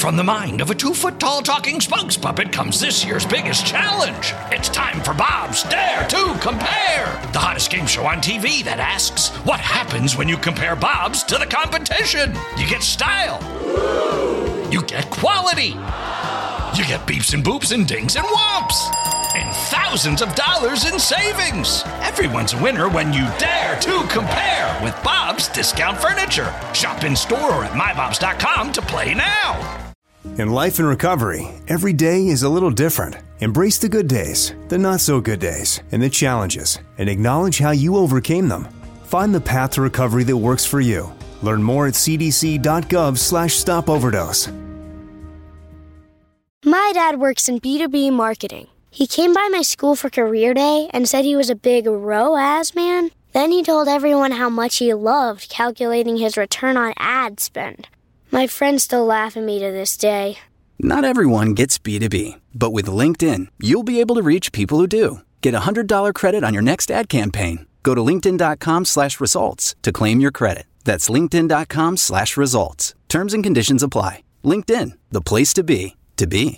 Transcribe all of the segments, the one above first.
from the mind of a 2-foot-tall talking spokes puppet comes this year's biggest challenge. It's time for Bob's Dare to Compare, the hottest game show on TV that asks, what happens when you compare Bob's to the competition? You get style. You get quality. You get beeps and boops and dings and whomps. And thousands of dollars in savings. Everyone's a winner when you dare to compare with Bob's Discount Furniture. Shop in store or at mybobs.com to play now. In life and recovery, every day is a little different. Embrace the good days, the not so good days, and the challenges, and acknowledge how you overcame them. Find the path to recovery that works for you. Learn more at cdc.gov/stopoverdose. My dad works in B2B marketing. He came by my school for career day and said he was a big ROAS man. Then he told everyone how much he loved calculating his return on ad spend. My friends still laugh at me to this day. Not everyone gets B2B, but with LinkedIn, you'll be able to reach people who do. Get a $100 credit on your next ad campaign. Go to linkedin.com/results to claim your credit. That's linkedin.com/results. Terms and conditions apply. LinkedIn, the place to be, to be.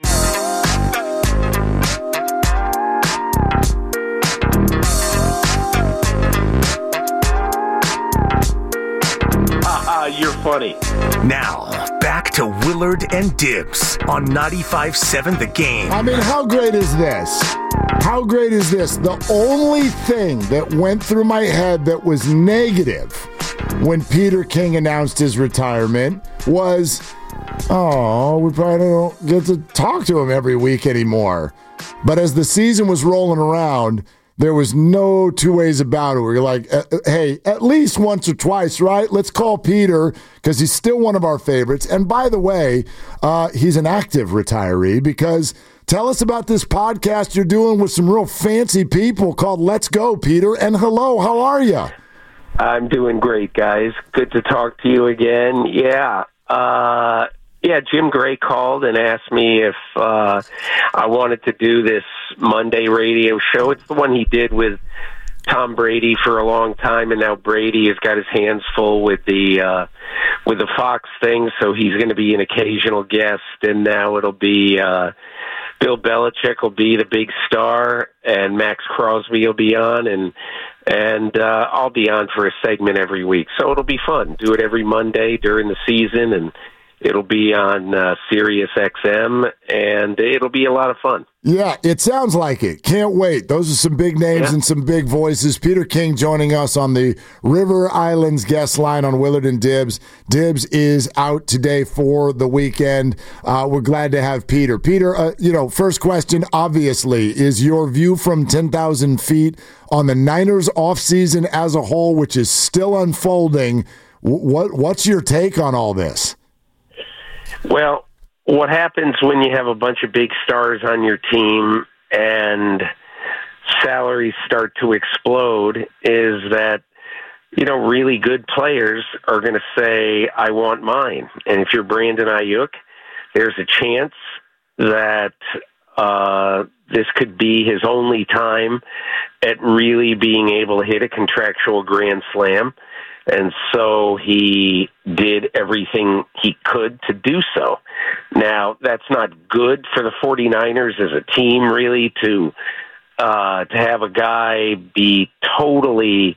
You're funny. Now, back to Willard and Dibbs on 95.7 The Game. I mean, how great is this? How great is this? The only thing that went through my head that was negative when Peter King announced his retirement was, oh, we probably don't get to talk to him every week anymore. But as the season was rolling around, there was no two ways about it. We were like, hey, at least once or twice, right? Let's call Peter because he's still one of our favorites. And by the way, he's an active retiree because tell us about this podcast you're doing with some real fancy people called Let's Go, Peter. And hello, how are you? I'm doing great, guys. Good to talk to you again. Yeah, Jim Gray called and asked me if I wanted to do this Monday radio show. It's the one he did with Tom Brady for a long time, and now Brady has got his hands full with the Fox thing, so he's going to be an occasional guest, and now it'll be Bill Belichick will be the big star, and Max Crosby will be on, and I'll be on for a segment every week. So it'll be fun. Do it every Monday during the season, and it'll be on Sirius XM, and it'll be a lot of fun. Yeah, it sounds like it. Can't wait. Those are some big names and some big voices. Peter King joining us on the River Islands guest line on Willard and Dibbs. Dibbs is out today for the weekend. We're glad to have Peter. Peter, first question, obviously, is your view from 10,000 feet on the Niners offseason as a whole, which is still unfolding. What's your take on all this? Well, what happens when you have a bunch of big stars on your team and salaries start to explode is that, really good players are going to say, I want mine. And if you're Brandon Ayuk, there's a chance that this could be his only time at really being able to hit a contractual grand slam. And so he did everything he could to do so. Now, that's not good for the 49ers as a team, really, to have a guy be totally,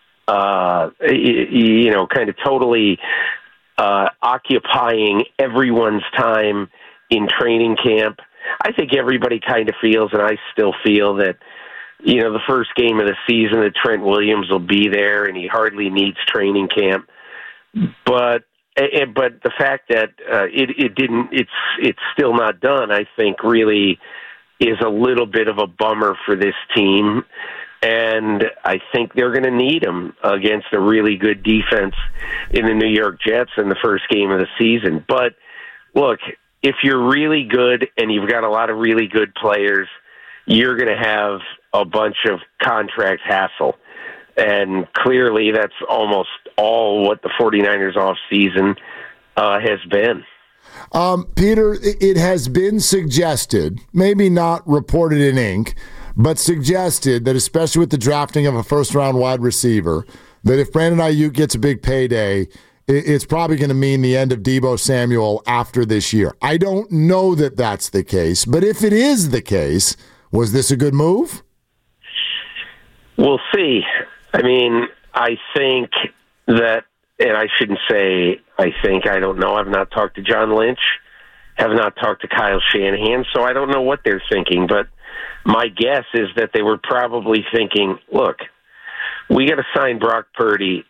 totally occupying everyone's time in training camp. I think everybody kind of feels, and I still feel, that the first game of the season that Trent Williams will be there and he hardly needs training camp. But the fact that it's still not done, I think really is a little bit of a bummer for this team. And I think they're going to need him against a really good defense in the New York Jets in the first game of the season. But look, if you're really good and you've got a lot of really good players, you're going to have a bunch of contract hassle. And clearly that's almost all what the 49ers offseason has been. Peter, it has been suggested, maybe not reported in ink, but suggested that especially with the drafting of a first-round wide receiver, that if Brandon Ayuk gets a big payday it's probably going to mean the end of Deebo Samuel after this year. I don't know that that's the case, but if it is the case, was this a good move? We'll see. I mean, I think that, and I shouldn't say I think, I don't know. I've not talked to John Lynch, have not talked to Kyle Shanahan, so I don't know what they're thinking, but my guess is that they were probably thinking, look, we got to sign Brock Purdy,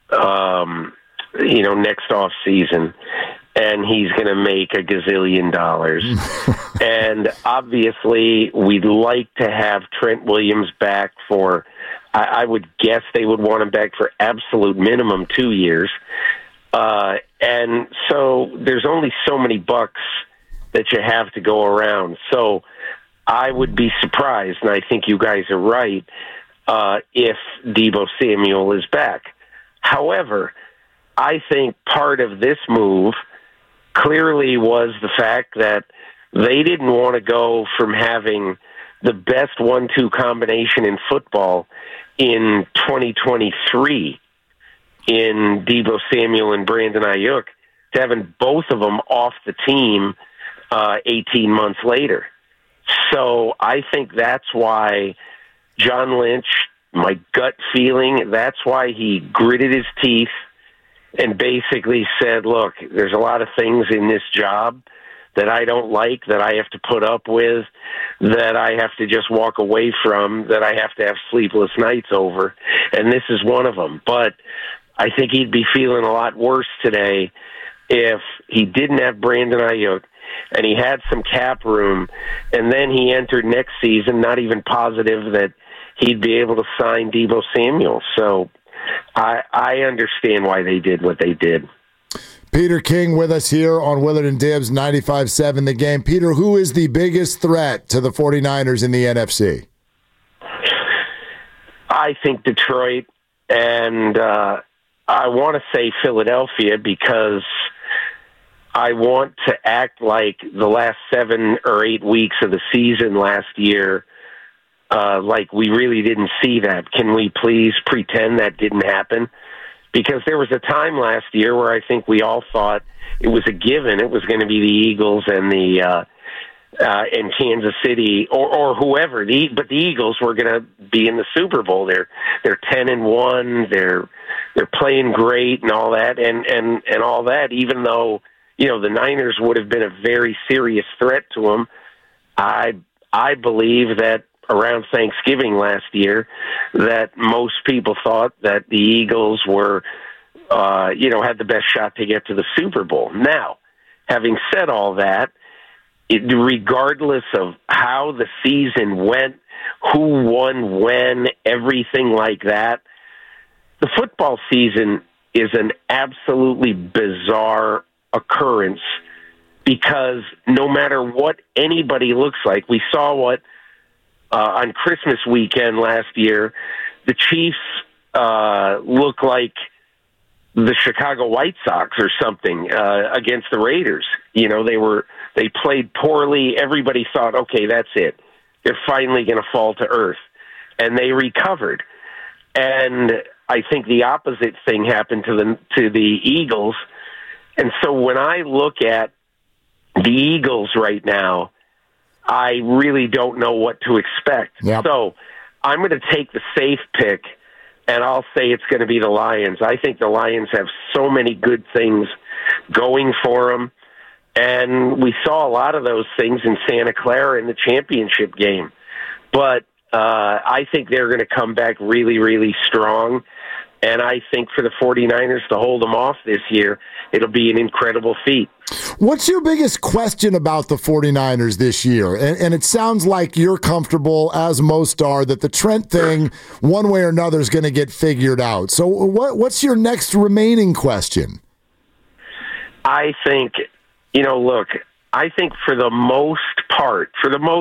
next off season, and he's going to make $1 gazillion. And obviously, we'd like to have Trent Williams back for, I would guess they would want him back for absolute minimum 2 years. And so there's only so many bucks that you have to go around. So I would be surprised, and I think you guys are right, if Deebo Samuel is back. However, I think part of this move clearly was the fact that they didn't want to go from having the best 1-2 combination in football in 2023 in Deebo Samuel and Brandon Ayuk to having both of them off the team 18 months later. So I think that's why John Lynch, my gut feeling, that's why he gritted his teeth and basically said, look, there's a lot of things in this job that I don't like, that I have to put up with, that I have to just walk away from, that I have to have sleepless nights over, and this is one of them. But I think he'd be feeling a lot worse today if he didn't have Brandon Ayuk and he had some cap room, and then he entered next season not even positive that he'd be able to sign Deebo Samuel. So I understand why they did what they did. Peter King with us here on Willard and Dibbs 95.7 The Game. Peter, who is the biggest threat to the 49ers in the NFC? I think Detroit, and I want to say Philadelphia because I want to act like the last 7 or 8 weeks of the season last year, like we really didn't see that. Can we please pretend that didn't happen? Because there was a time last year where I think we all thought it was a given. It was going to be the Eagles and the and Kansas City or whoever. But the Eagles were going to be in the Super Bowl. They're 10-1. They're playing great and all that and all that. Even though the Niners would have been a very serious threat to them, I believe that around Thanksgiving last year that most people thought that the Eagles were, had the best shot to get to the Super Bowl. Now, having said all that, regardless of how the season went, who won when, everything like that, the football season is an absolutely bizarre occurrence because no matter what anybody looks like, we saw what on Christmas weekend last year, the Chiefs look like the Chicago White Sox or something against the Raiders. They played poorly. Everybody thought, okay, that's it. They're finally going to fall to earth. And they recovered. And I think the opposite thing happened to the Eagles. And so when I look at the Eagles right now, I really don't know what to expect. Yep. So I'm going to take the safe pick, and I'll say it's going to be the Lions. I think the Lions have so many good things going for them, and we saw a lot of those things in Santa Clara in the championship game. But I think they're going to come back really, really strong, and I think for the 49ers to hold them off this year, it'll be an incredible feat. What's your biggest question about the 49ers this year? And it sounds like you're comfortable, as most are, that the Trent thing, one way or another, is going to get figured out. So what's your next remaining question? I think, I think for the most part,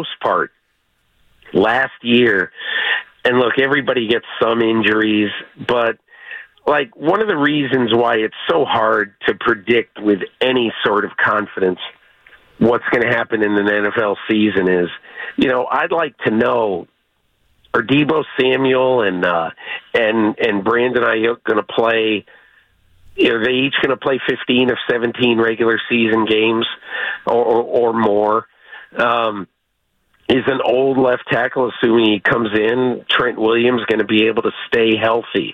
last year, and look, everybody gets some injuries, but one of the reasons why it's so hard to predict with any sort of confidence what's going to happen in an NFL season is, I'd like to know, are Deebo Samuel and Brandon Ayuk going to play, Are they each going to play 15 of 17 regular season games or more? Is an old left tackle, assuming he comes in, Trent Williams, going to be able to stay healthy?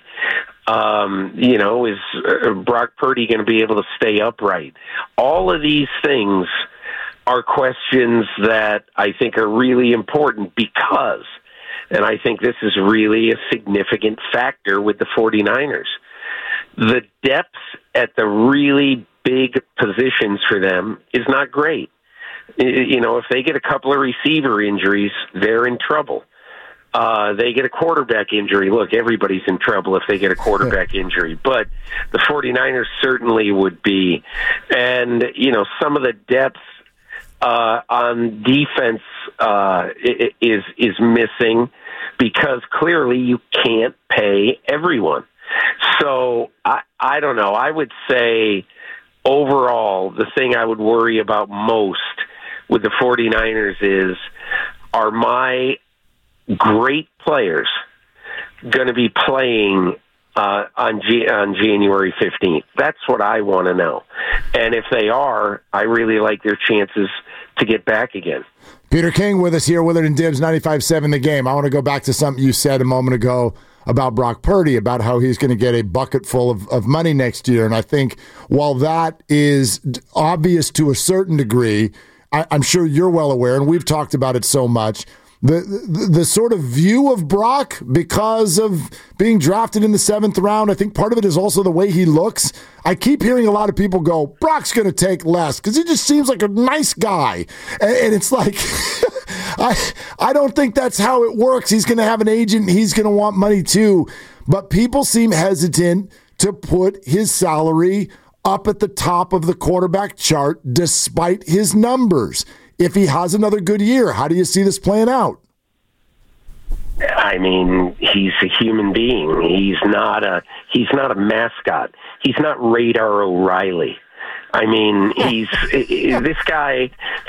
Is Brock Purdy going to be able to stay upright? All of these things are questions that I think are really important because, and I think this is really a significant factor with the 49ers, the depth at the really big positions for them is not great. If they get a couple of receiver injuries, they're in trouble. They get a quarterback injury. Look, everybody's in trouble if they get a quarterback injury, but the 49ers certainly would be. And, some of the depth on defense is missing because clearly you can't pay everyone. So I don't know. I would say overall, the thing I would worry about most with the 49ers is, are my great players going to be playing on January 15th? That's what I want to know. And if they are, I really like their chances to get back again. Peter King with us here, Willard and Dibs, 95.7 The Game. I want to go back to something you said a moment ago about Brock Purdy, about how he's going to get a bucket full of money next year. And I think while that is obvious to a certain degree, I'm sure you're well aware, and we've talked about it so much, the sort of view of Brock because of being drafted in the 7th round, I think part of it is also the way he looks. I keep hearing a lot of people go, Brock's going to take less because he just seems like a nice guy. And it's like, I don't think that's how it works. He's going to have an agent. He's going to want money too. But people seem hesitant to put his salary up at the top of the quarterback chart despite his numbers. If he has another good year, how do you see this playing out? I mean, he's a human being. He's not a mascot. He's not Radar O'Reilly. I mean, this guy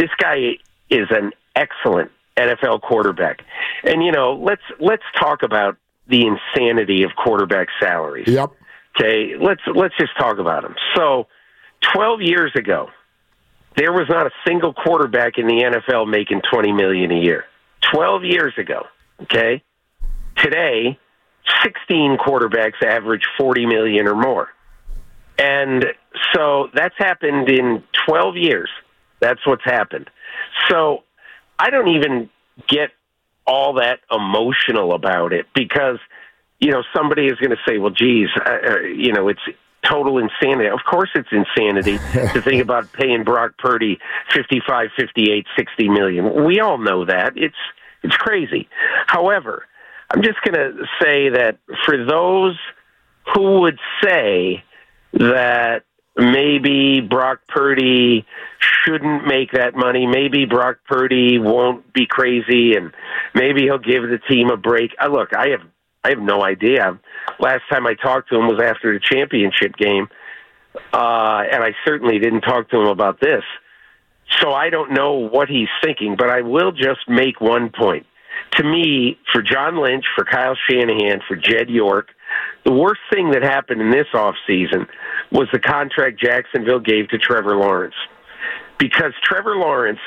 is an excellent NFL quarterback. And let's talk about the insanity of quarterback salaries. Yep. Okay, let's just talk about them. So, 12 years ago, there was not a single quarterback in the NFL making $20 million a year. 12 years ago, okay? Today, 16 quarterbacks average $40 million or more. And so that's happened in 12 years. That's what's happened. So I don't even get all that emotional about it because, somebody is going to say, well, geez, it's total insanity. Of course it's insanity to think about paying Brock Purdy 55, 58, 60 million. We all know that. It's crazy. However, I'm just going to say that for those who would say that maybe Brock Purdy shouldn't make that money, maybe Brock Purdy won't be crazy and maybe he'll give the team a break. Look, I have no idea. Last time I talked to him was after the championship game, and I certainly didn't talk to him about this. So I don't know what he's thinking, but I will just make one point. To me, for John Lynch, for Kyle Shanahan, for Jed York, the worst thing that happened in this offseason was the contract Jacksonville gave to Trevor Lawrence. Because Trevor Lawrence,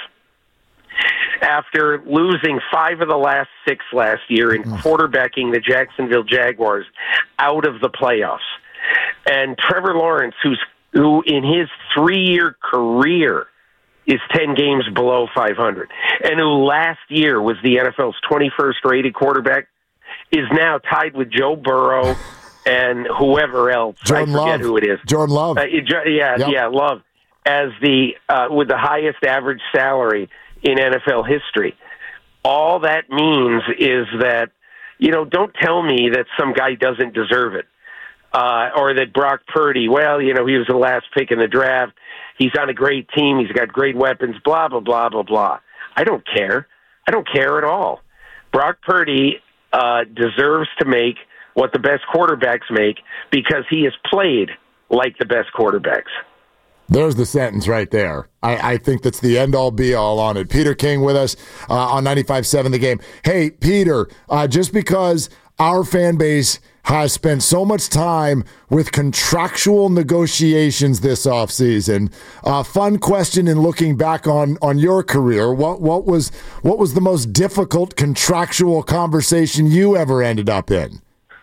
after losing 5 of the last 6 last year and quarterbacking the Jacksonville Jaguars out of the playoffs, and Trevor Lawrence, who in his 3-year career is 10 games below 500, and who last year was the NFL's 21st rated quarterback, is now tied with Joe Burrow and whoever else. Jordan I forget Love. who it is. Jordan Love. Love, as with the highest average salary in NFL history. All that means is that, don't tell me that some guy doesn't deserve it. Or that Brock Purdy, he was the last pick in the draft. He's on a great team. He's got great weapons, blah, blah, blah, blah, blah. I don't care. I don't care at all. Brock Purdy deserves to make what the best quarterbacks make because he has played like the best quarterbacks. There's the sentence right there. I think that's the end-all, be-all on it. Peter King with us on 95.7 The Game. Hey, Peter, just because our fan base has spent so much time with contractual negotiations this offseason. Fun question in looking back on your career. What was the most difficult contractual conversation you ever ended up in?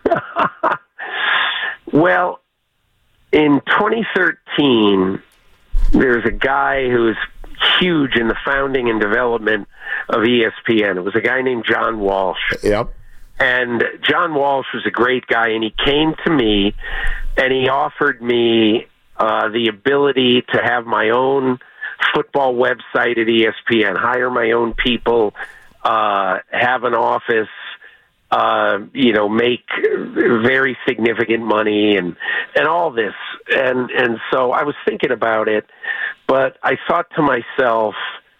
Well, in 2013, there's a guy who's huge in the founding and development of ESPN. It was a guy named John Walsh. Yep. And John Walsh was a great guy, and he came to me, and he offered me the ability to have my own football website at ESPN, hire my own people, have an office, make very significant money and all this. And so I was thinking about it, but I thought to myself,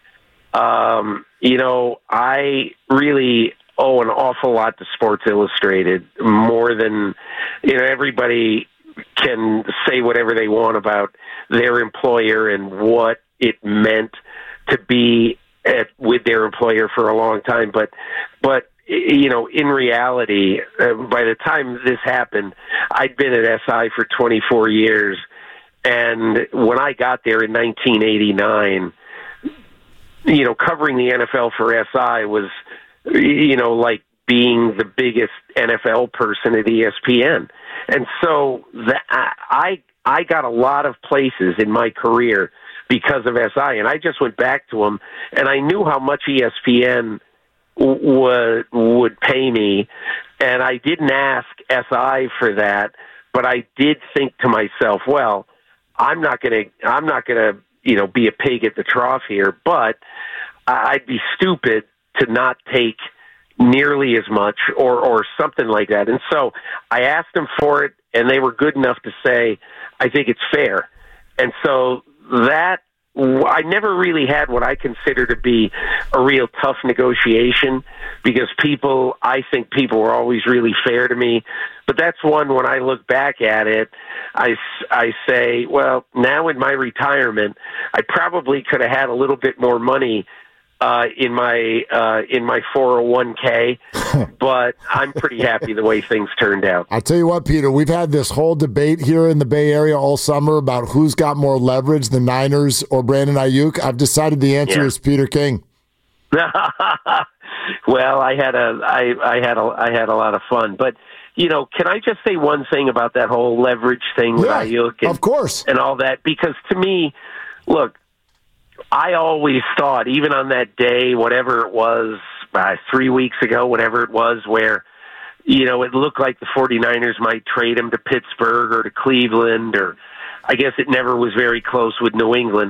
I really owe an awful lot to Sports Illustrated, more than, everybody can say whatever they want about their employer and what it meant to be with their employer for a long time. But in reality, by the time this happened, I'd been at SI for 24 years. And when I got there in 1989, covering the NFL for SI was, like being the biggest NFL person at ESPN. And so I got a lot of places in my career because of SI. And I just went back to them, and I knew how much ESPN would pay me, and I didn't ask SI for that, but I did think to myself, well, I'm not gonna be a pig at the trough here, but I'd be stupid to not take nearly as much or something like that. And so I asked them for it, and they were good enough to say, I think it's fair. And so that, I never really had what I consider to be a real tough negotiation, because I think people were always really fair to me. But that's one, when I look back at it, I say, well, now in my retirement, I probably could have had a little bit more money in my 401k, but I'm pretty happy the way things turned out. I'll tell you what, Peter, we've had this whole debate here in the Bay Area all summer about who's got more leverage, the Niners or Brandon Ayuk. I've decided the answer is Peter King. Well, I had a lot of fun, but can I just say one thing about that whole leverage thing with Ayuk? Of course, and all that, because to me, look, I always thought, even on that day, whatever it was, 3 weeks ago, whatever it was, where, it looked like the 49ers might trade him to Pittsburgh or to Cleveland, or I guess it never was very close with New England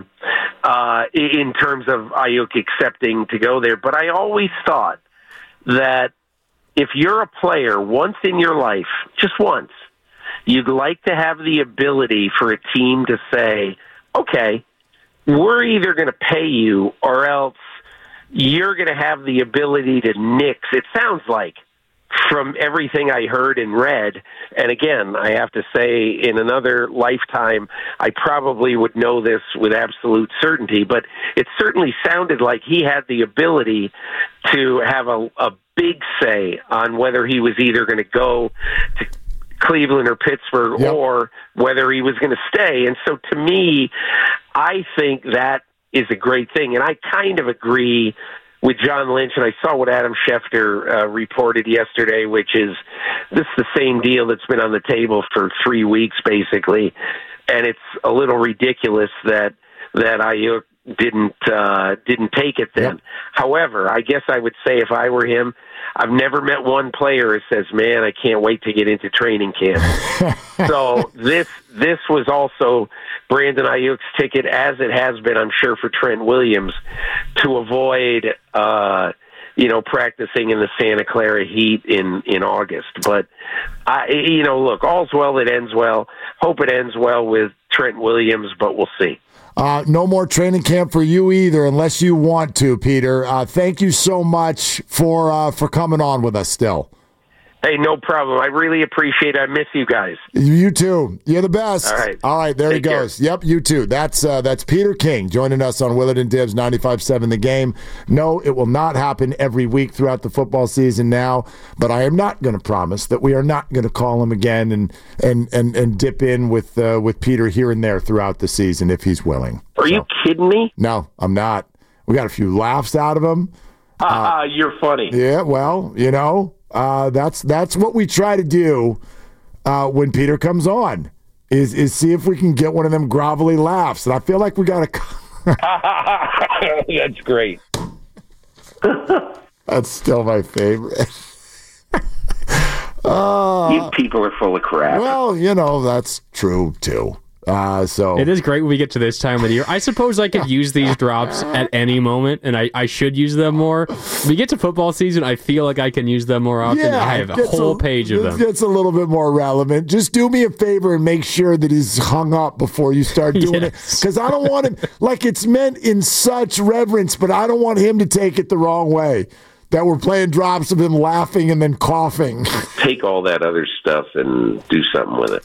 in terms of Ayuk accepting to go there. But I always thought that if you're a player once in your life, just once, you'd like to have the ability for a team to say, okay, we're either going to pay you or else you're going to have the ability to nix. It sounds like, from everything I heard and read, and again, I have to say, in another lifetime, I probably would know this with absolute certainty, but it certainly sounded like he had the ability to have a big say on whether he was either going to go to Cleveland or Pittsburgh, or whether he was going to stay. And so to me, I think that is a great thing. And I kind of agree with John Lynch, and I saw what Adam Schefter reported yesterday, which is this is the same deal that's been on the table for 3 weeks, basically. And it's a little ridiculous that Ayuk didn't take it then. Yep. However, I guess I would say, if I were him, I've never met one player who says, man, I can't wait to get into training camp. So this was also Brandon Ayuk's ticket, as it has been, I'm sure, for Trent Williams, to avoid practicing in the Santa Clara heat in August. But look, all's well that ends well. Hope it ends well with Trent Williams, but we'll see. No more training camp for you either, unless you want to, Peter. Thank you so much for coming on with us still. Hey, no problem. I really appreciate it. I miss you guys. You too. You're the best. All right, there he goes. Care. Yep, you too. That's Peter King joining us on Willard and Dibs 95.7 The Game. No, it will not happen every week throughout the football season now, but I am not going to promise that we are not going to call him again and dip in with Peter here and there throughout the season if he's willing. Are you kidding me? No, I'm not. We got a few laughs out of him. You're funny. Yeah, well, that's what we try to do when Peter comes on is see if we can get one of them grovelly laughs, and I feel like we got to. That's great. That's still my favorite. You people are full of crap. Well, that's true too. So it is great when we get to this time of the year. I suppose I could use these drops at any moment, and I should use them more. When we get to football season, I feel like I can use them more often. Yeah, I have a whole page of them. It gets a little bit more relevant. Just do me a favor and make sure that he's hung up before you start doing it. Because I don't want him, like it's meant in such reverence, but I don't want him to take it the wrong way. That we're playing drops of him laughing and then coughing. Take all that other stuff and do something with it.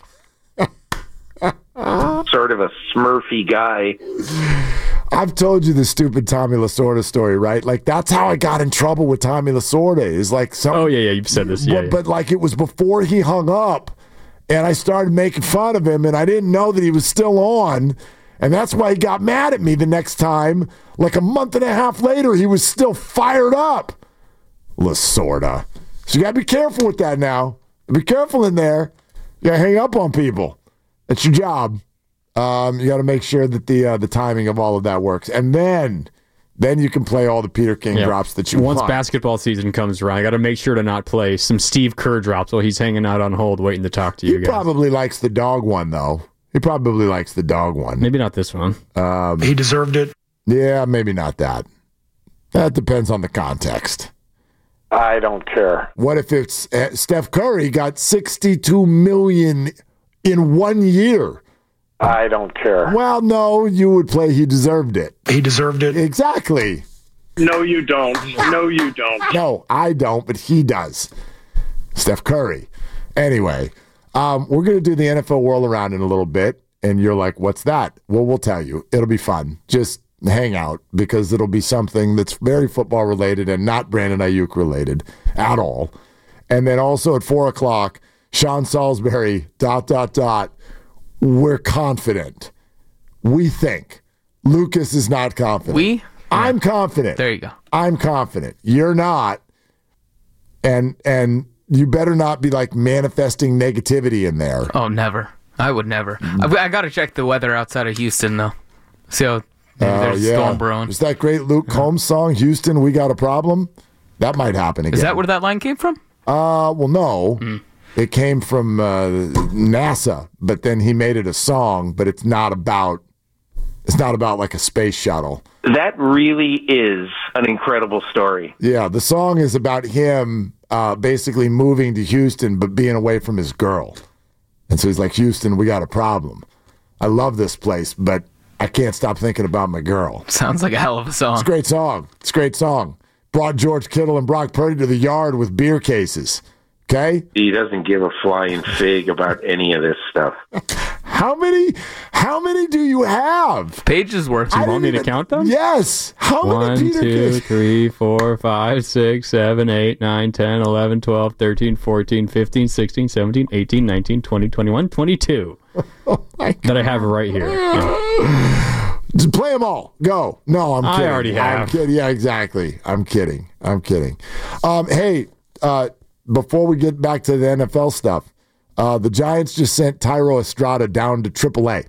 Sort of a Smurfy guy. I've told you the stupid Tommy Lasorda story, right? Like that's how I got in trouble with Tommy Lasorda. Is like oh yeah, you've said this, but like it was before he hung up, and I started making fun of him, and I didn't know that he was still on, and that's why he got mad at me the next time. Like a month and a half later, he was still fired up. Lasorda. So you gotta be careful with that now. Be careful in there. You gotta hang up on people. It's your job. You got to make sure that the timing of all of that works, and then you can play all the Peter King drops that you want. Once basketball season comes around, I got to make sure to not play some Steve Kerr drops while he's hanging out on hold waiting to talk to you guys. He probably likes the dog one though. He probably likes the dog one. Maybe not this one. He deserved it. Yeah, maybe not that. That depends on the context. I don't care. What if it's Steph Curry got $62 million in 1 year? I don't care. Well, no, you would play He Deserved It. He deserved it. Exactly. No, you don't. No, you don't. No, I don't, but he does. Steph Curry. Anyway, we're going to do the NFL whirl around in a little bit, and you're like, what's that? Well, we'll tell you. It'll be fun. Just hang out because it'll be something that's very football related and not Brandon Ayuk related at all. And then also at 4 o'clock, Sean Salisbury, ... We're confident. We think. Lucas is not confident. I'm confident. There you go. I'm confident. You're not. And you better not be like manifesting negativity in there. Oh, never. I would never. I got to check the weather outside of Houston, though. See how there's a storm brewing. Is that great Luke Combs song, Houston, We Got a Problem? That might happen again. Is that where that line came from? Well, no. It came from NASA, but then he made it a song, but it's not about like a space shuttle. That really is an incredible story. Yeah, the song is about him basically moving to Houston but being away from his girl. And so he's like, Houston, we got a problem. I love this place, but I can't stop thinking about my girl. Sounds like a hell of a song. It's a great song. It's a great song. Brought George Kittle and Brock Purdy to the yard with beer cases. Okay? He doesn't give a flying fig about any of this stuff. How many do you have? Pages worth. Do you want me to count them? Yes. How many 1, 2, 3, 4, 5, 6, 7, 8, 9, 10, 11, 12, 13, 14, 15, 16, 17, 18, 19, 20, 21, 22. Oh my God. That I have right here. Yeah. Just play them all. Go. No, I'm kidding. I already have. I'm kidding. Yeah, exactly. I'm kidding. Hey, before we get back to the NFL stuff, the Giants just sent Tyro Estrada down to AAA.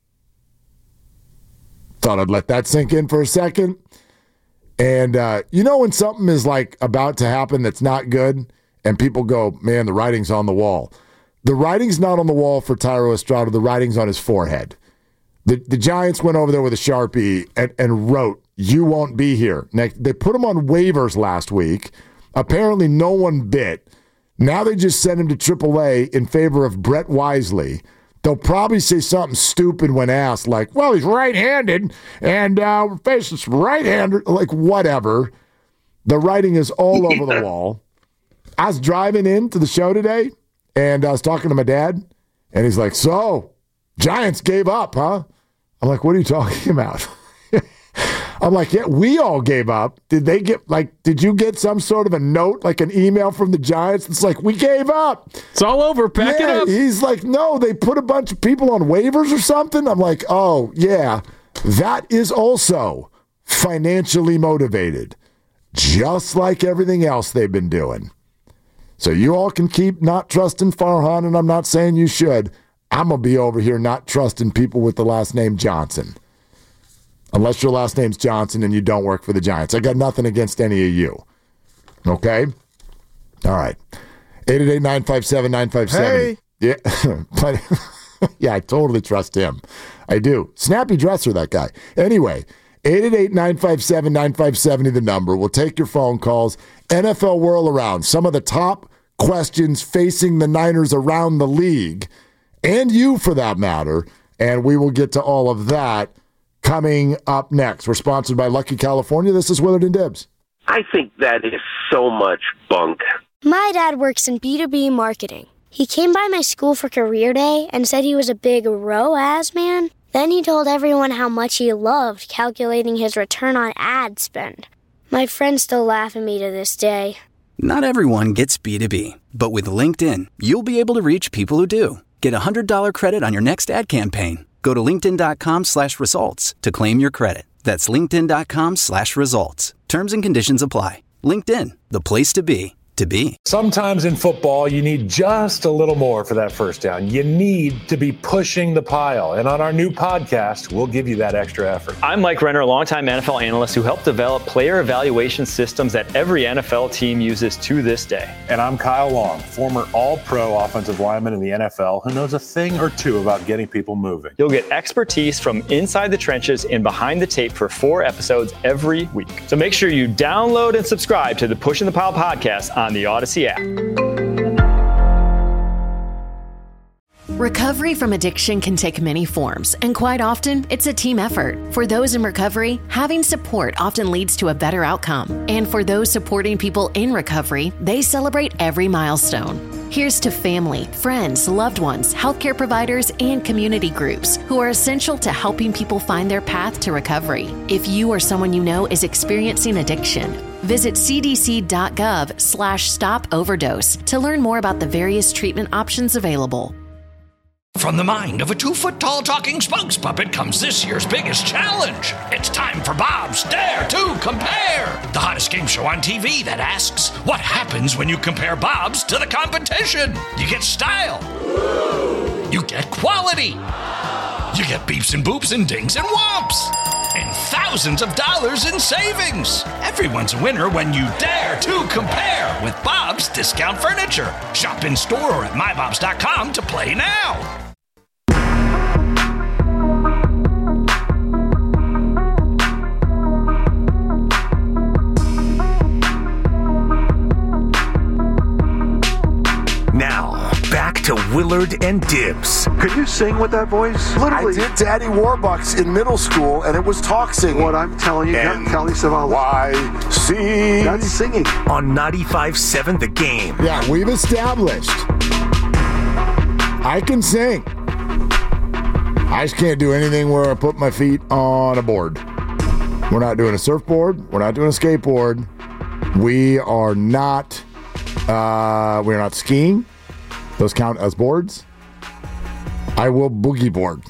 Thought I'd let that sink in for a second. And when something is like about to happen that's not good, and people go, man, the writing's on the wall. The writing's not on the wall for Tyro Estrada. The writing's on his forehead. The Giants went over there with a Sharpie and wrote, "You won't be here." Next, they put him on waivers last week. Apparently, no one bit. Now they just sent him to AAA in favor of Brett Wisely. They'll probably say something stupid when asked, like, well, he's right-handed, and we're facing some right-handed, like, whatever. The writing is all over the wall. I was driving into the show today, and I was talking to my dad, and he's like, so, Giants gave up, huh? I'm like, what are you talking about? I'm like, yeah, we all gave up. Did you get some sort of a note, like an email from the Giants? It's like, we gave up. It's all over. Pack it up. He's like, no, they put a bunch of people on waivers or something. I'm like, oh, yeah, that is also financially motivated, just like everything else they've been doing. So you all can keep not trusting Farhan, and I'm not saying you should. I'm going to be over here not trusting people with the last name Johnson. Unless your last name's Johnson and you don't work for the Giants. I got nothing against any of you. Okay? All right. 888-957-9570. Hey. Yeah. But, yeah, I totally trust him. I do. Snappy dresser, that guy. Anyway, 888-957-9570, the number. We'll take your phone calls. NFL Whirl Around. Some of the top questions facing the Niners around the league, and you for that matter, and we will get to all of that coming up next. We're sponsored by Lucky California. This is Willard and Dibs. I think that is so much bunk. My dad works in B2B marketing. He came by my school for career day and said he was a big ROAS man. Then he told everyone how much he loved calculating his return on ad spend. My friends still laugh at me to this day. Not everyone gets B2B, but with LinkedIn, you'll be able to reach people who do. Get a $100 credit on your next ad campaign. Go to linkedin.com/results to claim your credit. That's linkedin.com/results. Terms and conditions apply. LinkedIn, the place to be. Sometimes in football, you need just a little more for that first down. You need to be pushing the pile. And on our new podcast, we'll give you that extra effort. I'm Mike Renner, a longtime NFL analyst who helped develop player evaluation systems that every NFL team uses to this day. And I'm Kyle Long, former all-pro offensive lineman in the NFL who knows a thing or two about getting people moving. You'll get expertise from inside the trenches and behind the tape for 4 episodes every week. So make sure you download and subscribe to the Pushing the Pile podcast on the Odyssey app. Recovery from addiction can take many forms, and quite often, it's a team effort. For those in recovery, having support often leads to a better outcome. And for those supporting people in recovery, they celebrate every milestone. Here's to family, friends, loved ones, healthcare providers, and community groups who are essential to helping people find their path to recovery. If you or someone you know is experiencing addiction, visit cdc.gov/stop-overdose to learn more about the various treatment options available. From the mind of a 2-foot-tall talking spokes puppet comes this year's biggest challenge. It's time for Bob's Dare to Compare, the hottest game show on TV that asks, what happens when you compare Bob's to the competition? You get style. You get quality. You get beeps and boops and dings and whomps. And thousands of dollars in savings. Everyone's a winner when you dare to compare with Bob's Discount Furniture. Shop in store or at mybobs.com to play now. Now, back to Willard and Dibs. Could you sing with that voice? Literally. I did Daddy Warbucks in middle school, and it was talk singing. What I'm telling you, Kelly Savalas. NYC. That's singing. On 95.7 The Game. Yeah, we've established I can sing. I just can't do anything where I put my feet on a board. We're not doing a surfboard. We're not doing a skateboard. We are not skiing. Those count as boards. I will boogie board.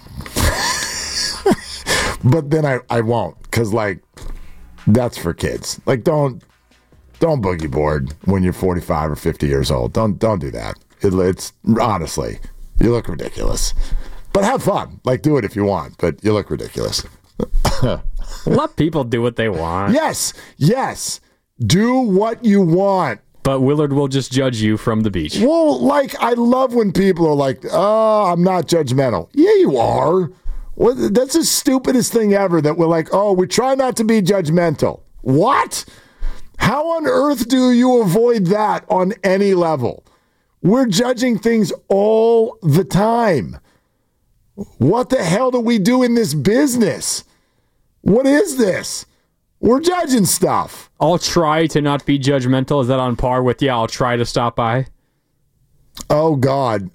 But then I won't, because, like, that's for kids. Like, don't boogie board when you're 45 or 50 years old. Don't do that. It's honestly, you look ridiculous. But have fun. Like, do it if you want, but you look ridiculous. Let people do what they want. Yes. Do what you want. But Willard will just judge you from the beach. Well, like, I love when people are like, oh, I'm not judgmental. Yeah, you are. Well, that's the stupidest thing ever, that we're like, oh, we try not to be judgmental. What? How on earth do you avoid that on any level? We're judging things all the time. What the hell do we do in this business? What is this? We're judging stuff. I'll try to not be judgmental. Is that on par with, I'll try to stop by? Oh, God.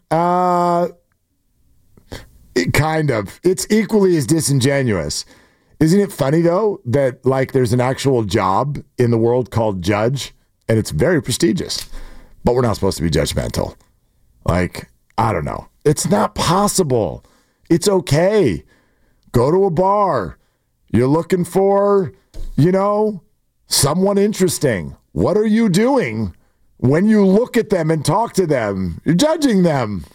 Kind of. It's equally as disingenuous. Isn't it funny, though, that, like, there's an actual job in the world called judge, and it's very prestigious, but we're not supposed to be judgmental. Like, I don't know. It's not possible. It's okay. Go to a bar. You're looking for, someone interesting. What are you doing when you look at them and talk to them? You're judging them.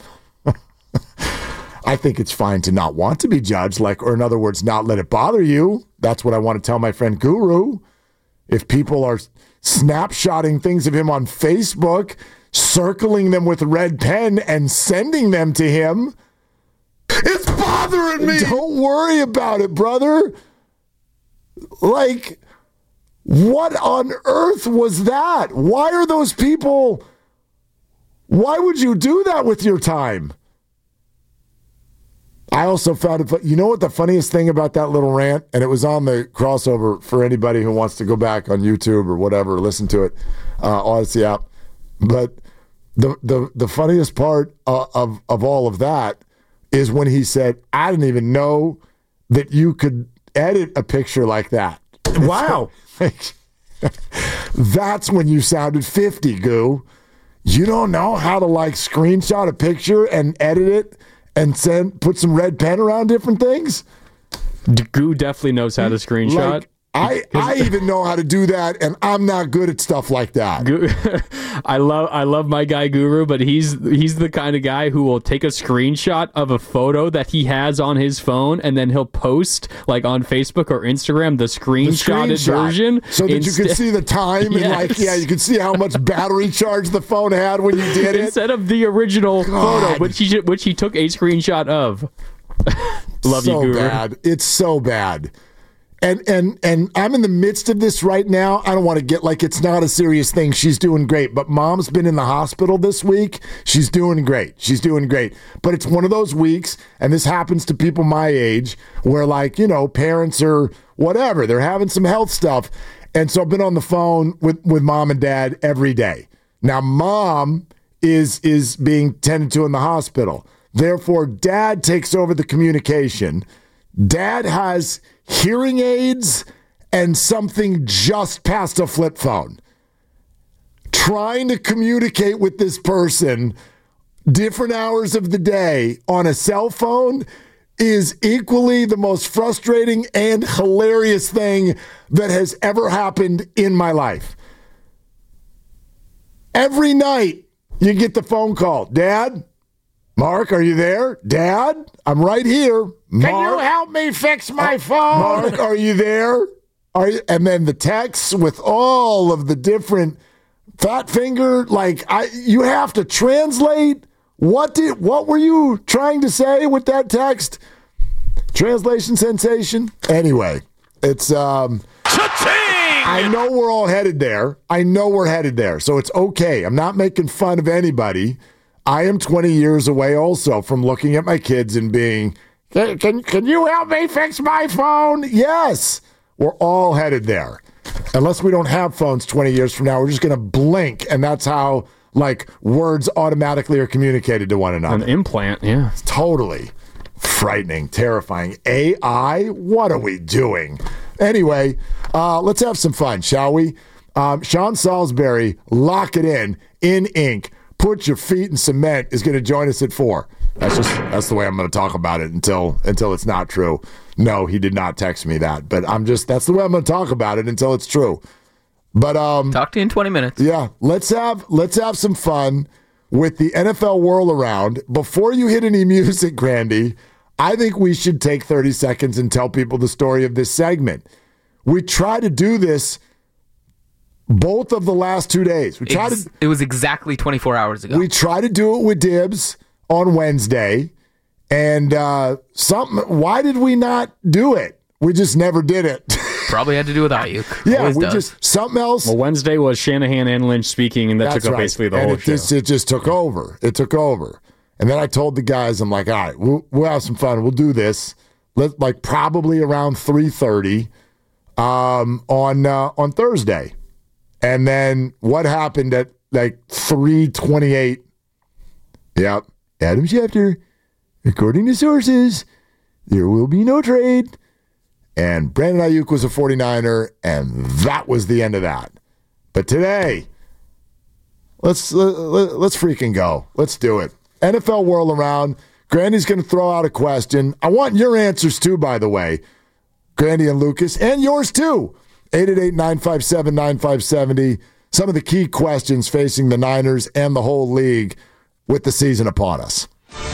I think it's fine to not want to be judged, or in other words, not let it bother you. That's what I want to tell my friend Guru. If people are snapshotting things of him on Facebook, circling them with a red pen and sending them to him, it's bothering me. Don't worry about it, brother. Like, what on earth was that? Why are those people... Why would you do that with your time? I also found it... You know what the funniest thing about that little rant? And it was on the crossover for anybody who wants to go back on YouTube or whatever, listen to it, Odyssey app. But the funniest part of all of that is when he said, I didn't even know that you could edit a picture like that. Wow. That's when you sounded 50, Goo. You don't know how to screenshot a picture and edit it and put some red pen around different things? Goo definitely knows how to screenshot. I even know how to do that, and I'm not good at stuff like that. I love my guy Guru, but he's the kind of guy who will take a screenshot of a photo that he has on his phone, and then he'll post on Facebook or Instagram the screenshotted version, so that you can see the time and you can see how much battery charge the phone had when you did it instead of the original photo, which he took a screenshot of. Love you, Guru. Bad. It's so bad. And I'm in the midst of this right now. I don't want to get it's not a serious thing. She's doing great. But Mom's been in the hospital this week. She's doing great. But it's one of those weeks, and this happens to people my age, where parents are whatever. They're having some health stuff. And so I've been on the phone with Mom and Dad every day. Now, Mom is being tended to in the hospital. Therefore, Dad takes over the communication. Dad has hearing aids and something just past a flip phone. Trying to communicate with this person different hours of the day on a cell phone is equally the most frustrating and hilarious thing that has ever happened in my life. Every night you get the phone call. Dad? Mark, are you there? Dad, I'm right here. Mark, can you help me fix my phone? Mark, are you there? And then the texts with all of the different fat finger, you have to translate. What were you trying to say with that text? Translation sensation. Anyway, it's I know we're all headed there. I know we're headed there. So it's okay. I'm not making fun of anybody. I am 20 years away also from looking at my kids and being, can you help me fix my phone? Yes, we're all headed there. Unless we don't have phones 20 years from now, we're just going to blink, and that's how, words automatically are communicated to one another. An implant, yeah. It's totally frightening, terrifying. AI? What are we doing? Anyway, let's have some fun, shall we? Sean Salisbury, lock it in ink. Put your feet in cement is going to join us at 4. That's the way I'm going to talk about it until it's not true. No, he did not text me that, but that's the way I'm going to talk about it until it's true. But talk to you in 20 minutes. Yeah, let's have some fun with the NFL whirl around. Before you hit any music, Grandy, I think we should take 30 seconds and tell people the story of this segment. We try to do this both of the last 2 days. It was exactly 24 hours ago. We try to do it with Dibs on Wednesday, and why did we not do it? We just never did it. Probably had to do with Ayuk. Yeah, something else. Well, Wednesday was Shanahan and Lynch speaking, and that took up basically the whole show. It just took over. It took over. And then I told the guys, I'm like, all right, we'll have some fun. We'll do this. Probably around 3:30. on Thursday. And then what happened at like 3:28? Yep. Adam Schefter, according to sources, there will be no trade. And Brandon Ayuk was a 49er, and that was the end of that. But today, let's freaking go. Let's do it. NFL whirl around. Grandy's going to throw out a question. I want your answers too, by the way, Grandy and Lucas, and yours too. 888-957-9570. Some of the key questions facing the Niners and the whole league with the season upon us.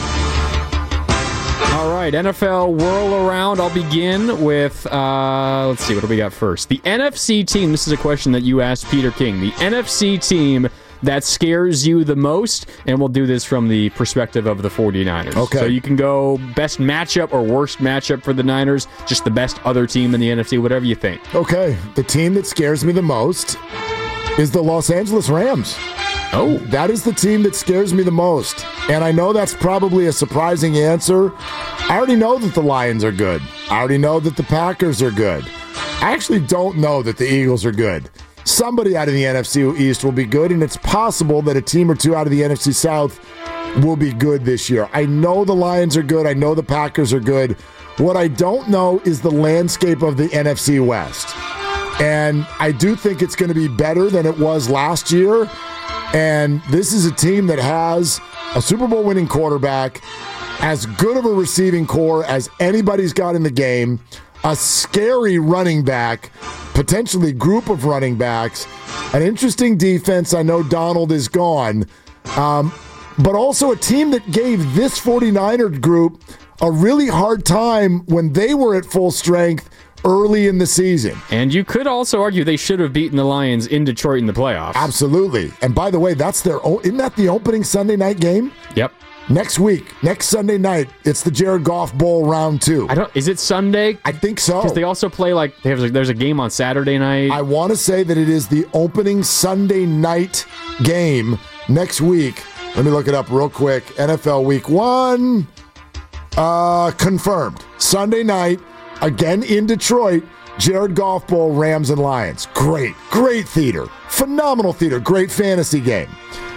All right, NFL whirl around. I'll begin with, let's see, what do we got first? The NFC team, this is a question that you asked Peter King. The NFC team that scares you the most, and we'll do this from the perspective of the 49ers. Okay. So you can go best matchup or worst matchup for the Niners, just the best other team in the NFC, whatever you think. Okay, the team that scares me the most is the Los Angeles Rams. Oh. That is the team that scares me the most. And I know that's probably a surprising answer. I already know that the Lions are good. I already know that the Packers are good. I actually don't know that the Eagles are good. Somebody out of the NFC East will be good, and it's possible that a team or two out of the NFC South will be good this year. I know the Lions are good. I know the Packers are good. What I don't know is the landscape of the NFC West. And I do think it's going to be better than it was last year. And this is a team that has a Super Bowl winning quarterback, as good of a receiving core as anybody's got in the game, a scary running back, potentially group of running backs, an interesting defense. I know Donald is gone, but also a team that gave this 49er group a really hard time when they were at full strength early in the season. And you could also argue they should have beaten the Lions in Detroit in the playoffs. Absolutely. And by the way, isn't that the opening Sunday night game? Yep. Next week, next Sunday night, it's the Jared Goff Bowl round 2. Is it Sunday? I think so. Because they also play there's a game on Saturday night. I want to say that it is the opening Sunday night game next week. Let me look it up real quick. NFL Week 1 confirmed. Sunday night, again in Detroit, Jared Goff Bowl, Rams and Lions. Great theater. Phenomenal theater. Great fantasy game.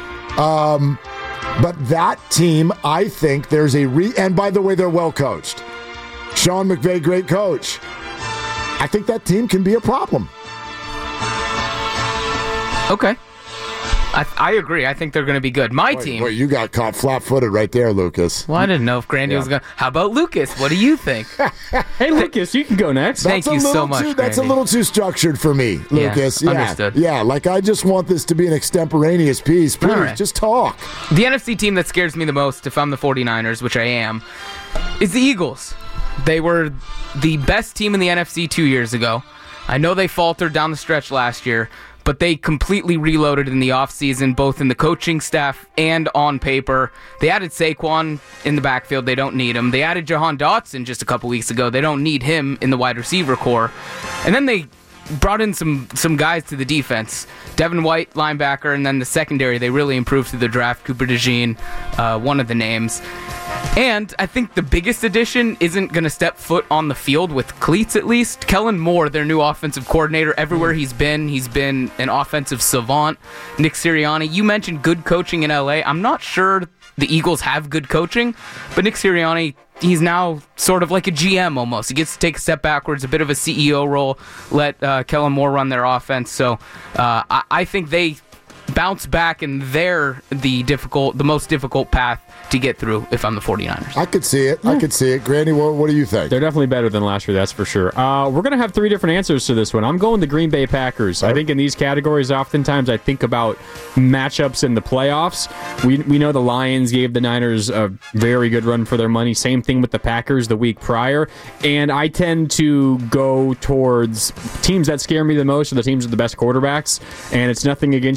But that team, I think there's and by the way, they're well coached. Sean McVay, great coach. I think that team can be a problem. Okay. I agree. I think they're going to be good. My team. Wait, you got caught flat-footed right there, Lucas. Well, I didn't know if Grandy was going to. How about Lucas? What do you think? Hey, Lucas, you can go next. Thank you so much, That's a little too structured for me, Lucas. Yeah, understood. Yeah, like I just want this to be an extemporaneous piece. Please, just talk. The NFC team that scares me the most, if I'm the 49ers, which I am, is the Eagles. They were the best team in the NFC 2 years ago. I know they faltered down the stretch last year, but they completely reloaded in the offseason, both in the coaching staff and on paper. They added Saquon in the backfield. They don't need him. They added Jahan Dotson just a couple weeks ago. They don't need him in the wide receiver core. And then they brought in some guys to the defense. Devin White, linebacker, and then the secondary, they really improved through the draft. Cooper DeJean, one of the names. And I think the biggest addition isn't going to step foot on the field with cleats, at least. Kellen Moore, their new offensive coordinator, everywhere he's been an offensive savant. Nick Sirianni, you mentioned good coaching in LA. I'm not sure the Eagles have good coaching, but Nick Sirianni, he's now sort of like a GM almost. He gets to take a step backwards, a bit of a CEO role, let Kellen Moore run their offense. So I think they bounce back, and they're the most difficult path to get through if I'm the 49ers. I could see it. I could see it. Granny, what do you think? They're definitely better than last year, that's for sure. We're going to have 3 different answers to this one. I'm going the Green Bay Packers. I think in these categories, oftentimes I think about matchups in the playoffs. We know the Lions gave the Niners a very good run for their money. Same thing with the Packers the week prior. And I tend to go towards teams that scare me the most, or the teams with the best quarterbacks. And it's nothing against Jalen Hurts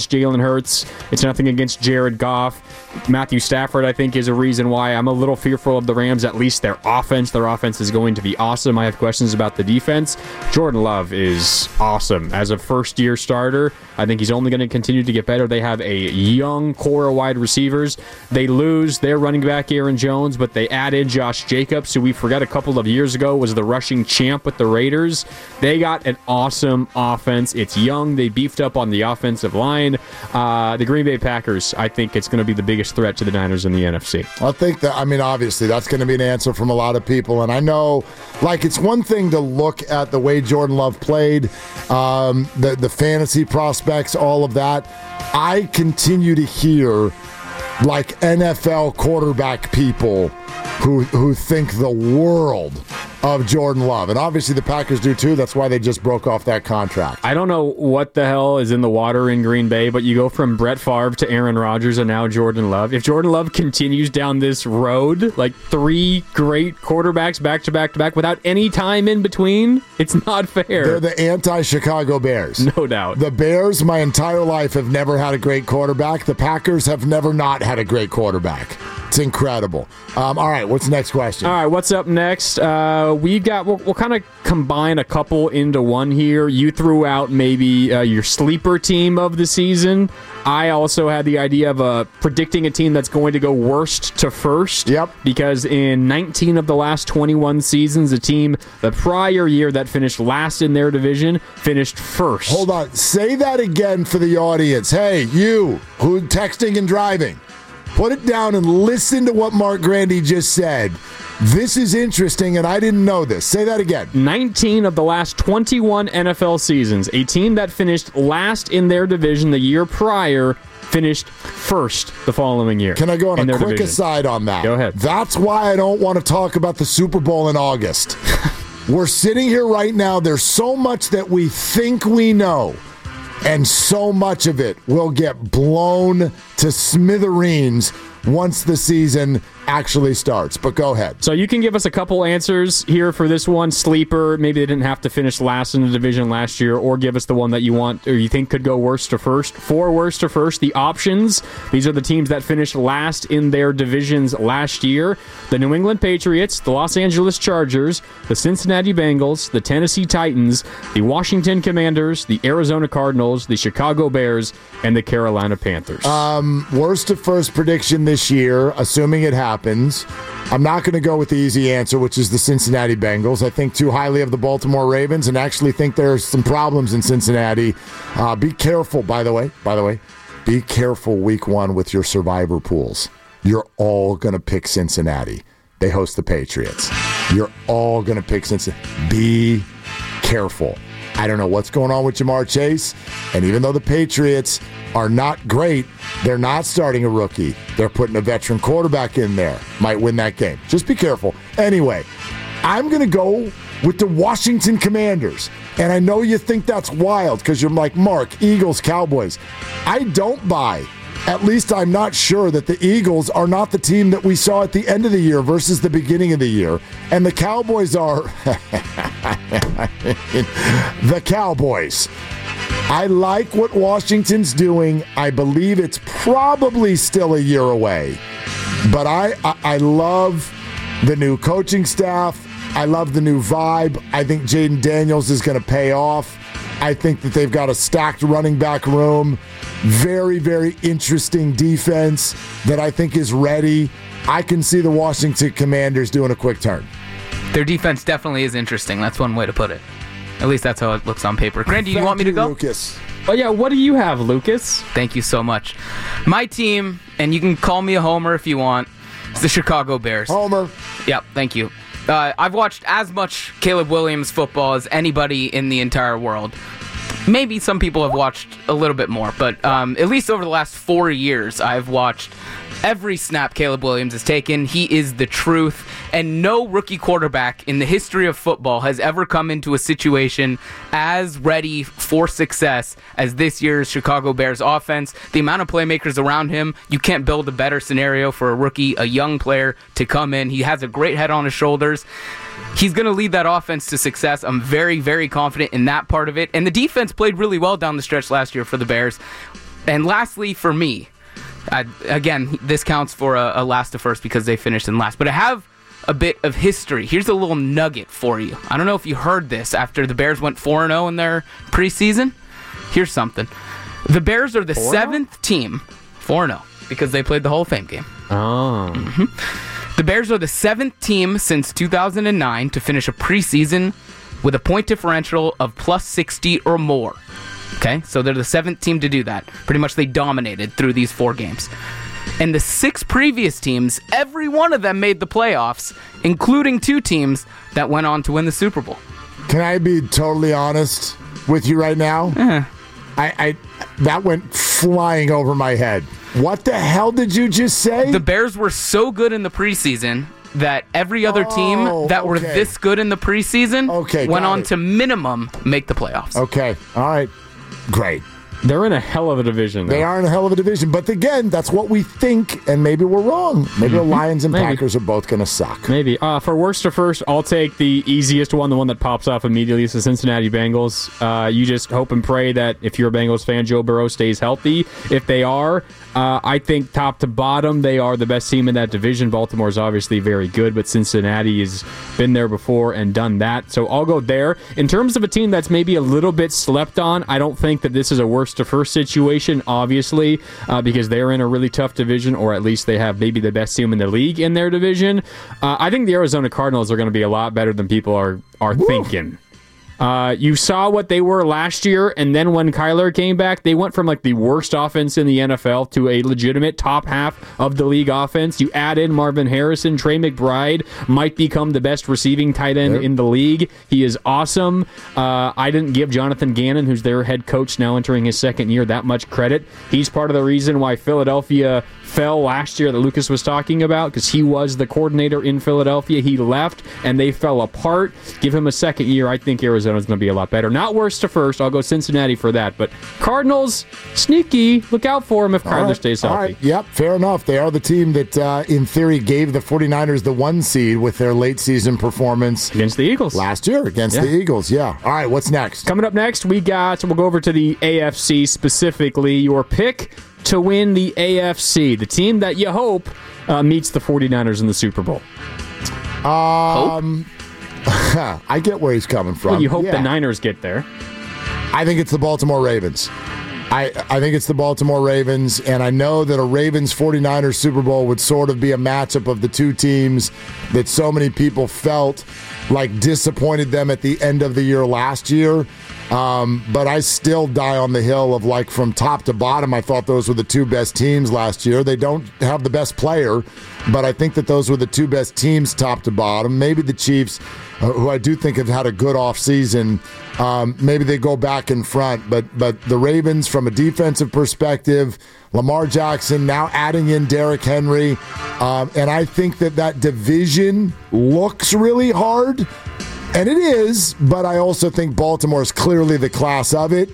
Hurts. It's nothing against Jared Goff. Matthew Stafford, I think, is a reason why I'm a little fearful of the Rams, at least their offense. Their offense is going to be awesome. I have questions about the defense. Jordan Love is awesome. As a first-year starter, I think he's only going to continue to get better. They have a young core of wide receivers. They lose their running back, Aaron Jones, but they add in Josh Jacobs, who we forgot a couple of years ago was the rushing champ with the Raiders. They got an awesome offense. It's young. They beefed up on the offensive line. The Green Bay Packers, I think it's going to be the biggest threat to the Niners in the NFC. I think that, obviously, that's going to be an answer from a lot of people. And I know, it's one thing to look at the way Jordan Love played, the fantasy prospects, all of that. I continue to hear, NFL quarterback people who think the world of Jordan Love. And obviously the Packers do too. That's why they just broke off that contract. I don't know what the hell is in the water in Green Bay, but you go from Brett Favre to Aaron Rodgers and now Jordan Love. If Jordan Love continues down this road, 3 great quarterbacks back to back to back without any time in between, it's not fair. They're the anti-Chicago Bears. No doubt. The Bears, my entire life, have never had a great quarterback. The Packers have never not had a great quarterback. It's incredible. All right, what's the next question? All right, what's up next? We'll kind of combine a couple into one here. You threw out maybe your sleeper team of the season. I also had the idea of predicting a team that's going to go worst to first. Yep. Because in 19 of the last 21 seasons, a team the prior year that finished last in their division finished first. Hold on. Say that again for the audience. Hey, you who texting and driving. Put it down and listen to what Mark Grandy just said. This is interesting, and I didn't know this. Say that again. 19 of the last 21 NFL seasons, a team that finished last in their division the year prior finished first the following year. Can I go on a quick aside on that? Go ahead. That's why I don't want to talk about the Super Bowl in August. We're sitting here right now. There's so much that we think we know. And so much of it will get blown to smithereens once the season actually starts. But go ahead. So you can give us a couple answers here for this one. Sleeper, maybe they didn't have to finish last in the division last year, or give us the one that you want or you think could go worst to first. For worst to first, the options. These are the teams that finished last in their divisions last year. The New England Patriots, the Los Angeles Chargers, the Cincinnati Bengals, the Tennessee Titans, the Washington Commanders, the Arizona Cardinals, the Chicago Bears, and the Carolina Panthers. Worst to first prediction this year, assuming it happens. I'm not going to go with the easy answer, which is the Cincinnati Bengals. I think too highly of the Baltimore Ravens and actually think there's some problems in Cincinnati. Be careful, by the way. Be careful week 1 with your survivor pools. You're all going to pick Cincinnati. They host the Patriots. You're all going to pick Cincinnati. Be careful. I don't know what's going on with Jamar Chase. And even though the Patriots are not great, they're not starting a rookie. They're putting a veteran quarterback in there. Might win that game. Just be careful. Anyway, I'm going to go with the Washington Commanders. And I know you think that's wild because you're like, Mark, Eagles, Cowboys. I don't buy. At least I'm not sure that the Eagles are not the team that we saw at the end of the year versus the beginning of the year. And the Cowboys are the Cowboys. I like what Washington's doing. I believe it's probably still a year away. But I love the new coaching staff. I love the new vibe. I think Jaden Daniels is going to pay off. I think that they've got a stacked running back room. Very, very interesting defense that I think is ready. I can see the Washington Commanders doing a quick turn. Their defense definitely is interesting. That's one way to put it. At least that's how it looks on paper. Grandy, do you want me to go? Lucas. Oh, yeah. What do you have, Lucas? Thank you so much. My team, and you can call me a homer if you want, is the Chicago Bears. Homer. Yep, thank you. I've watched as much Caleb Williams football as anybody in the entire world. Maybe some people have watched a little bit more, but at least over the last 4 years, I've watched every snap Caleb Williams has taken. He is the truth, and no rookie quarterback in the history of football has ever come into a situation as ready for success as this year's Chicago Bears offense. The amount of playmakers around him, you can't build a better scenario for a rookie, a young player to come in. He has a great head on his shoulders. He's going to lead that offense to success. I'm very, very confident in that part of it. And the defense played really well down the stretch last year for the Bears. And lastly, for me, again, this counts for a last to first because they finished in last. But I have a bit of history. Here's a little nugget for you. I don't know if you heard this after the Bears went 4-0 in their preseason. Here's something. The Bears are the 7th team, 4-0, because they played the Hall of Fame game. Oh. Mm-hmm. The Bears are the 7th team since 2009 to finish a preseason with a point differential of plus 60 or more. Okay, so they're the 7th team to do that. Pretty much they dominated through these 4 games. And the 6 previous teams, every one of them made the playoffs, including 2 teams that went on to win the Super Bowl. Can I be totally honest with you right now? I that went flying over my head. What the hell did you just say? The Bears were so good in the preseason that every other team that were this good in the preseason went on to minimum make the playoffs. Okay, all right, great. They're in a hell of a division, though. They are in a hell of a division. But again, that's what we think, and maybe we're wrong. Maybe the Lions and Packers are both going to suck. Maybe. For worst to first, I'll take the easiest one, the one that pops off immediately. It's the Cincinnati Bengals. You just hope and pray that if you're a Bengals fan, Joe Burrow stays healthy. If they are, I think top to bottom, they are the best team in that division. Baltimore is obviously very good, but Cincinnati has been there before and done that. So I'll go there. In terms of a team that's maybe a little bit slept on, I don't think that this is a worst to first situation, obviously, because they're in a really tough division, or at least they have maybe the best team in the league in their division. I think the Arizona Cardinals are going to be a lot better than people are thinking. You saw what they were last year, and then when Kyler came back, they went from like the worst offense in the NFL to a legitimate top half of the league offense. You add in Marvin Harrison, Trey McBride might become the best receiving tight end in the league. He is awesome. I didn't give Jonathan Gannon, who's their head coach now entering his 2nd year, that much credit. He's part of the reason why Philadelphia fell last year that Lucas was talking about, because he was the coordinator in Philadelphia. He left, and they fell apart. Give him a 2nd year. I think Arizona's going to be a lot better. Not worst to first. I'll go Cincinnati for that. But Cardinals, sneaky. Look out for him if Kyler stays healthy. All right. Yep, fair enough. They are the team that, in theory, gave the 49ers the 1 seed with their late season performance. Against the Eagles. Last year against the Eagles, yeah. All right, what's next? Coming up next, we'll go over to the AFC specifically. Your pick to win the AFC, the team that you hope meets the 49ers in the Super Bowl. I get where he's coming from. Well, you hope the Niners get there. I think it's the Baltimore Ravens. I think it's the Baltimore Ravens, and I know that a Ravens-49ers Super Bowl would sort of be a matchup of the two teams that so many people felt like disappointed them at the end of the year last year. But I still die on the hill of, like, from top to bottom, I thought those were the 2 best teams last year. They don't have the best player, but I think that those were the 2 best teams top to bottom. Maybe the Chiefs, who I do think have had a good offseason, maybe they go back in front. But the Ravens, from a defensive perspective, Lamar Jackson now adding in Derrick Henry, and I think that division looks really hard. And it is, but I also think Baltimore is clearly the class of it.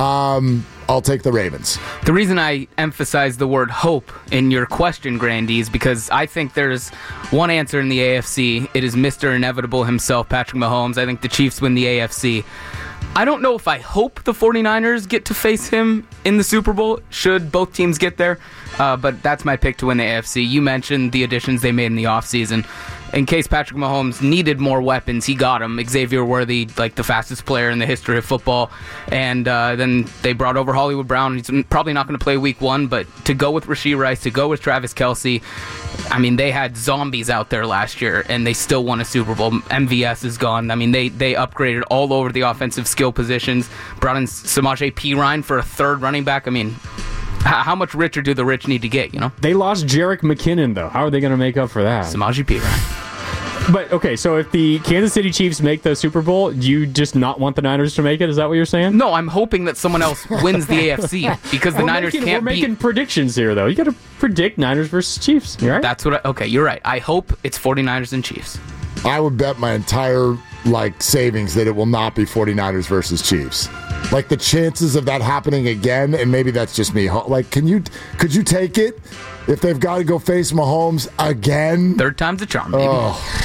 I'll take the Ravens. The reason I emphasize the word hope in your question, Grandy, is because I think there's one answer in the AFC. It is Mr. Inevitable himself, Patrick Mahomes. I think the Chiefs win the AFC. I don't know if I hope the 49ers get to face him in the Super Bowl, should both teams get there, but that's my pick to win the AFC. You mentioned the additions they made in the offseason. In case Patrick Mahomes needed more weapons, he got them. Xavier Worthy, like the fastest player in the history of football. And then they brought over Hollywood Brown. He's probably not going to play week 1, but to go with Rashee Rice, to go with Travis Kelce, I mean, they had zombies out there last year, and they still won a Super Bowl. MVS is gone. I mean, they upgraded all over the offensive skill positions, brought in Samaje Perine for a 3rd running back. I mean, how much richer do the rich need to get, you know? They lost Jerick McKinnon, though. How are they going to make up for that? Samaje Perine. But, okay, so if the Kansas City Chiefs make the Super Bowl, do you just not want the Niners to make it? Is that what you're saying? No, I'm hoping that someone else wins the AFC because the Niners can't We're making predictions here, though. You got to predict Niners versus Chiefs, you right? That's what okay, you're right. I hope it's 49ers and Chiefs. I would bet my entire, savings that it will not be 49ers versus Chiefs. Like, the chances of that happening again, and maybe that's just me. Like, could you take it if they've got to go face Mahomes again? 3rd time's a charm, baby. Oh.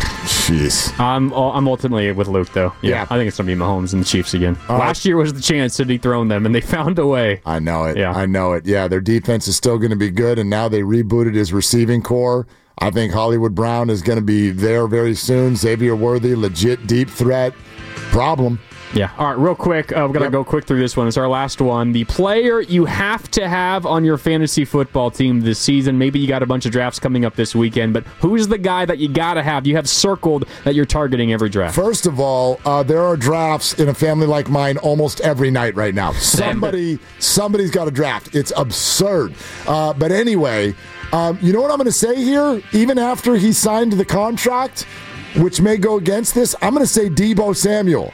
Jeez. I'm ultimately with Luke, though. Yeah. I think it's going to be Mahomes and the Chiefs again. Last year was the chance to dethrone them, and they found a way. I know it. Yeah. I know it. Yeah, their defense is still going to be good, and now they rebooted his receiving core. I think Hollywood Brown is going to be there very soon. Xavier Worthy, legit deep threat. Problem. Yeah. All right, real quick. We're going to go quick through this one. It's our last one. The player you have to have on your fantasy football team this season. Maybe you got a bunch of drafts coming up this weekend, but who's the guy that you got to have? You have circled that you're targeting every draft. First of all, there are drafts in a family like mine almost every night right now. Somebody's got a draft. It's absurd. But anyway, you know what I'm going to say here? Even after he signed the contract, which may go against this, I'm going to say Deebo Samuel.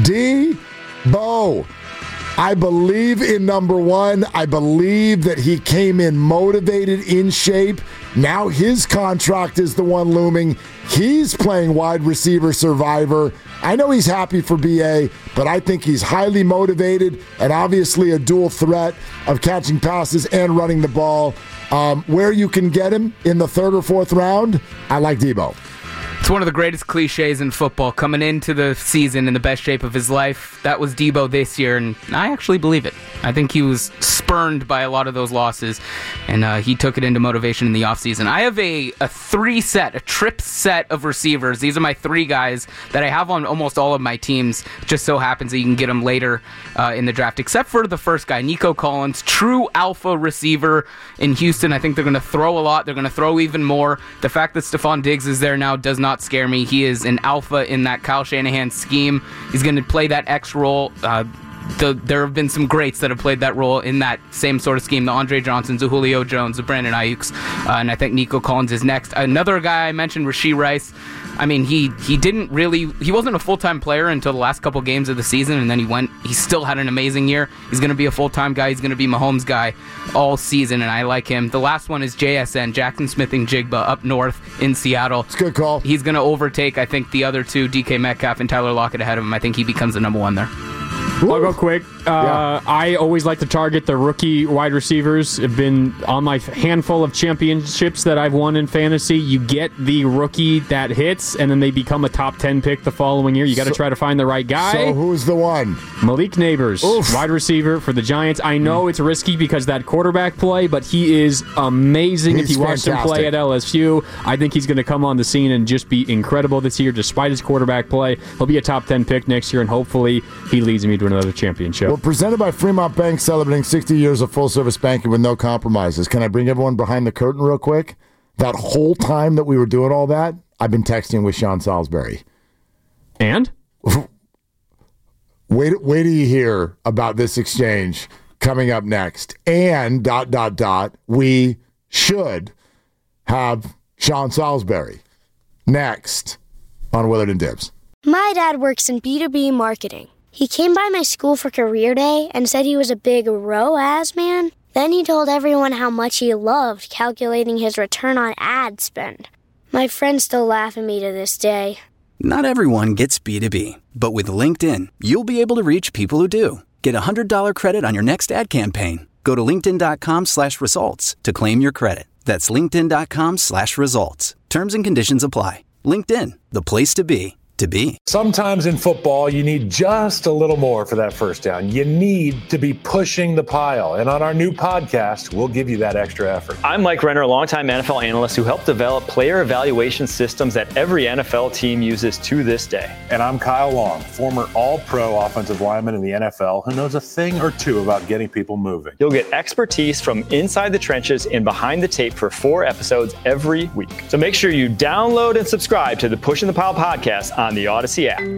Debo. I believe in number one. I believe that he came in motivated, in shape. Now his contract is the one looming. He's playing wide receiver survivor. I know he's happy for BA, but I think he's highly motivated and obviously a dual threat of catching passes and running the ball. Where you can get him in the third or fourth round, I like Debo. It's one of the greatest cliches in football. Coming into the season in the best shape of his life, that was Debo this year, and I actually believe it. I think he was spurned by a lot of those losses, and he took it into motivation in the offseason. I have a trip set of receivers. These are my three guys that I have on almost all of my teams. It just so happens that you can get them later in the draft, except for the first guy, Nico Collins, true alpha receiver in Houston. I think they're going to throw a lot. They're going to throw even more. The fact that Stephon Diggs is there now does not scare me. He is an alpha in that Kyle Shanahan scheme. He's going to play that X role. There have been some greats that have played that role in that same sort of scheme. The Andre Johnsons, the Julio Jones, the Brandon Ayuks, and I think Nico Collins is next. Another guy I mentioned, Rashee Rice. I mean, he wasn't a full-time player until the last couple games of the season, and then he still had an amazing year. He's going to be a full-time guy. He's going to be Mahomes' guy all season, and I like him. The last one is JSN, Jackson Smith-Njigba, up north in Seattle. It's a good call. He's going to overtake, I think, the other two, DK Metcalf and Tyler Lockett ahead of him. I think he becomes the number one there. I'll go quick. I always like to target the rookie wide receivers. Have been on my handful of championships that I've won in fantasy. You get the rookie that hits, and then they become a top 10 pick the following year. You got to try to find the right guy. So who's the one? Malik Neighbors, wide receiver for the Giants. I know it's risky because that quarterback play, but he is amazing. If you watch him play at LSU, I think he's going to come on the scene and just be incredible this year despite his quarterback play. He'll be a top 10 pick next year, and hopefully he leads me to another championship. We're presented by Fremont Bank, celebrating 60 years of full-service banking with no compromises. Can I bring everyone behind the curtain real quick? That whole time that we were doing all that, I've been texting with Sean Salisbury. And? Wait till you hear about this exchange coming up next. And, ... we should have Sean Salisbury next on Willard and Dibs. My dad works in B2B marketing. He came by my school for career day and said he was a big ROAS man. Then he told everyone how much he loved calculating his return on ad spend. My friends still laugh at me to this day. Not everyone gets B2B, but with LinkedIn, you'll be able to reach people who do. Get a $100 credit on your next ad campaign. Go to linkedin.com/results to claim your credit. That's linkedin.com/results. Terms and conditions apply. LinkedIn, the place to be. Sometimes in football, you need just a little more for that first down. You need to be pushing the pile. And on our new podcast, we'll give you that extra effort. I'm Mike Renner, a longtime NFL analyst who helped develop player evaluation systems that every NFL team uses to this day. And I'm Kyle Long, former all-pro offensive lineman in the NFL who knows a thing or two about getting people moving. You'll get expertise from inside the trenches and behind the tape for 4 episodes every week. So make sure you download and subscribe to the Pushing the Pile podcast on the Odyssey app.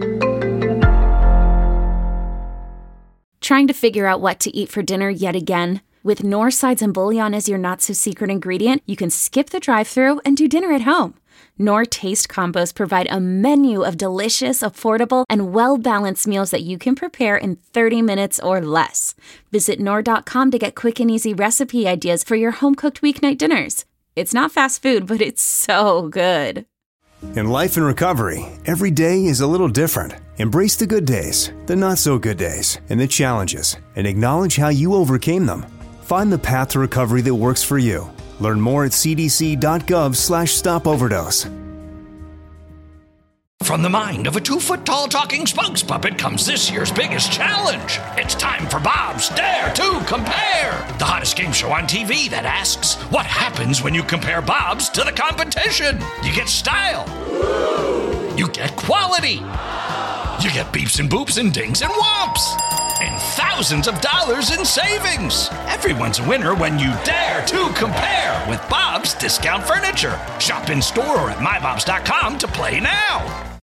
Trying to figure out what to eat for dinner yet again? With Knorr sides and bouillon as your not-so-secret ingredient, you can skip the drive-thru and do dinner at home. Knorr Taste Combos provide a menu of delicious, affordable, and well-balanced meals that you can prepare in 30 minutes or less. Visit Knorr.com to get quick and easy recipe ideas for your home-cooked weeknight dinners. It's not fast food, but it's so good. In life and recovery, every day is a little different. Embrace the good days, the not-so-good days, and the challenges, and acknowledge how you overcame them. Find the path to recovery that works for you. Learn more at cdc.gov/stopoverdose. From the mind of a 2-foot-tall talking spokes puppet comes this year's biggest challenge. It's time for Bob's Dare to Compare, the hottest game show on TV that asks, what happens when you compare Bobs to the competition? You get style. You get quality. You get beeps and boops and dings and whomps. And thousands of dollars in savings. Everyone's a winner when you dare to compare with Bob's Discount Furniture. Shop in store or at mybobs.com to play now.